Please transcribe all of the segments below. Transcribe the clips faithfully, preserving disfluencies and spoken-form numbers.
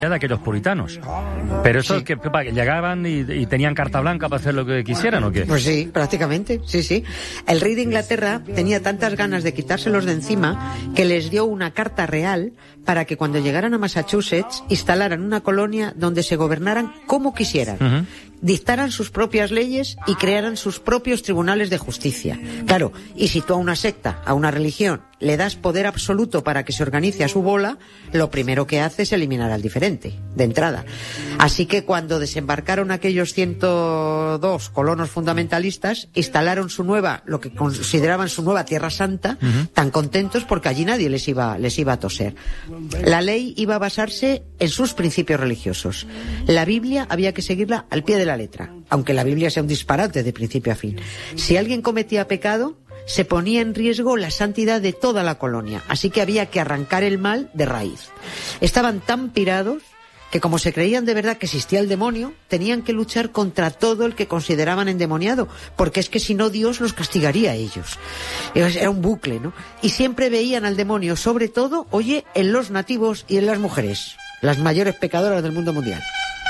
de aquellos puritanos. Pero eso sí. que, que llegaban y, y tenían carta blanca para hacer lo que quisieran, ¿o qué? Pues sí, prácticamente, sí, sí. El rey de Inglaterra tenía tantas ganas de quitárselos de encima que les dio una carta real para que cuando llegaran a Massachusetts instalaran una colonia donde se gobernaran como quisieran. Uh-huh. Dictaran sus propias leyes y crearan sus propios tribunales de justicia. Claro, y si tú a una secta, a una religión, le das poder absoluto para que se organice a su bola, lo primero que hace es eliminar al diferente, de entrada. Así que cuando desembarcaron aquellos ciento dos colonos fundamentalistas, instalaron su nueva, lo que consideraban su nueva Tierra Santa, uh-huh. tan contentos porque allí nadie les iba, les iba a toser. La ley iba a basarse en sus principios religiosos. La Biblia había que seguirla al pie de la letra, aunque la Biblia sea un disparate de principio a fin. Si alguien cometía pecado, se ponía en riesgo la santidad de toda la colonia, así que había que arrancar el mal de raíz. Estaban tan pirados que, como se creían de verdad que existía el demonio, tenían que luchar contra todo el que consideraban endemoniado, porque es que si no Dios los castigaría a ellos. Era un bucle, ¿no? Y siempre veían al demonio, sobre todo, oye, en los nativos y en las mujeres, las mayores pecadoras del mundo mundial.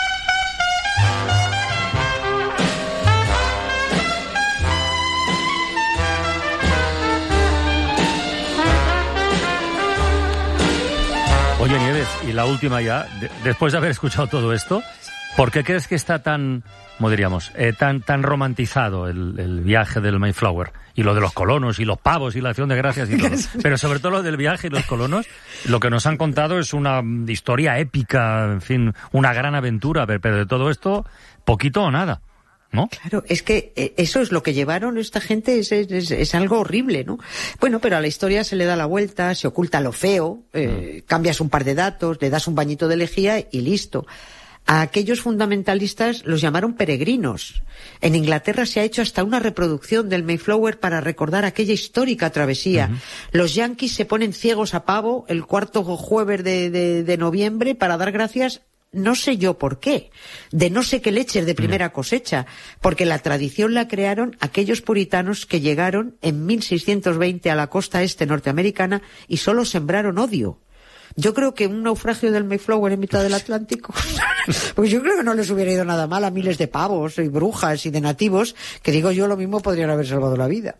Oye, Nieves, y la última ya, de, después de haber escuchado todo esto, ¿por qué crees que está tan, ¿cómo diríamos, eh, tan tan romantizado el, el viaje del Mayflower? Y lo de los colonos, y los pavos, y la acción de gracias y todo. Pero sobre todo lo del viaje y los colonos, lo que nos han contado es una historia épica, en fin, una gran aventura, pero de todo esto, poquito o nada, ¿no? Claro, es que eh, eso es lo que llevaron esta gente, es, es, es algo horrible, ¿no? Bueno, pero a la historia se le da la vuelta, se oculta lo feo, eh, mm. cambias un par de datos, le das un bañito de lejía y listo. A aquellos fundamentalistas los llamaron peregrinos. En Inglaterra se ha hecho hasta una reproducción del Mayflower para recordar aquella histórica travesía. Uh-huh. Los yanquis se ponen ciegos a pavo el cuarto jueves de, de, de noviembre para dar gracias, no sé yo por qué, de no sé qué leches de primera cosecha, porque la tradición la crearon aquellos puritanos que llegaron en mil seiscientos veinte a la costa este norteamericana y solo sembraron odio. Yo creo que un naufragio del Mayflower en mitad del Atlántico, pues yo creo que no les hubiera ido nada mal a miles de pavos y brujas y de nativos, que digo yo lo mismo podrían haber salvado la vida.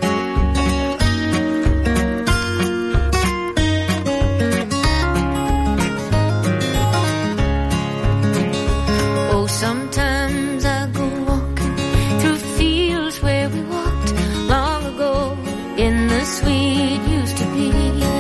Oh, sometimes I go walking through fields where we walked long ago in the sweet used to be.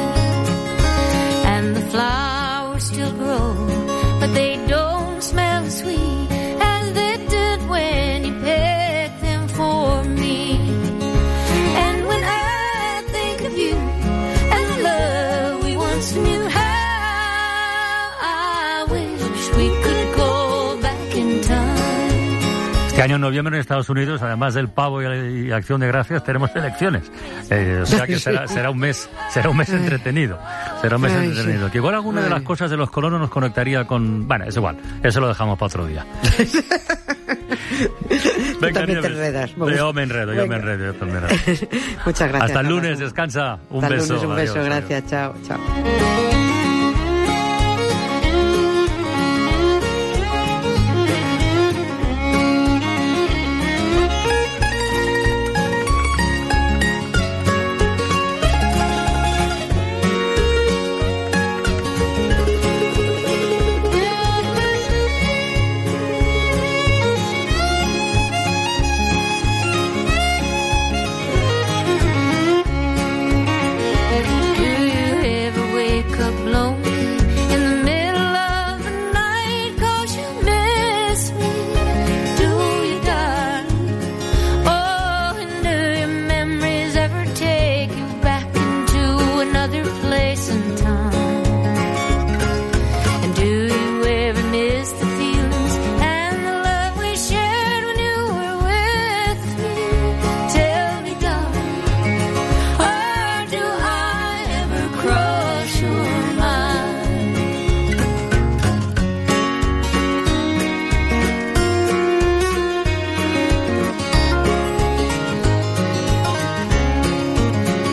Flowers still grow, but they don't smell as sweet as they did when you picked them for me. And when I think of you and the love we once knew, how I wish we could go back in time. Este año en noviembre en Estados Unidos, además del pavo y, y Acción de Gracias, tenemos elecciones. Eh, o sea que será, será un mes, será un mes entretenido. Será un mes Ay, entretenido. Sí. Que igual alguna Ay. de las cosas de los colonos nos conectaría con... Bueno, es igual. Eso lo dejamos para otro día. Venga, también te enredas. Yo me enredo, Venga. yo me enredo. Yo me enredo. Muchas gracias. Hasta el lunes, descansa. Un Hasta beso. Hasta el lunes, un beso. Adiós, gracias. Adiós. Chao, chao.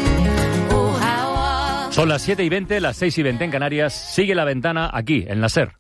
Son las siete y veinte, las seis y veinte en Canarias. Sigue La Ventana aquí, en la SER.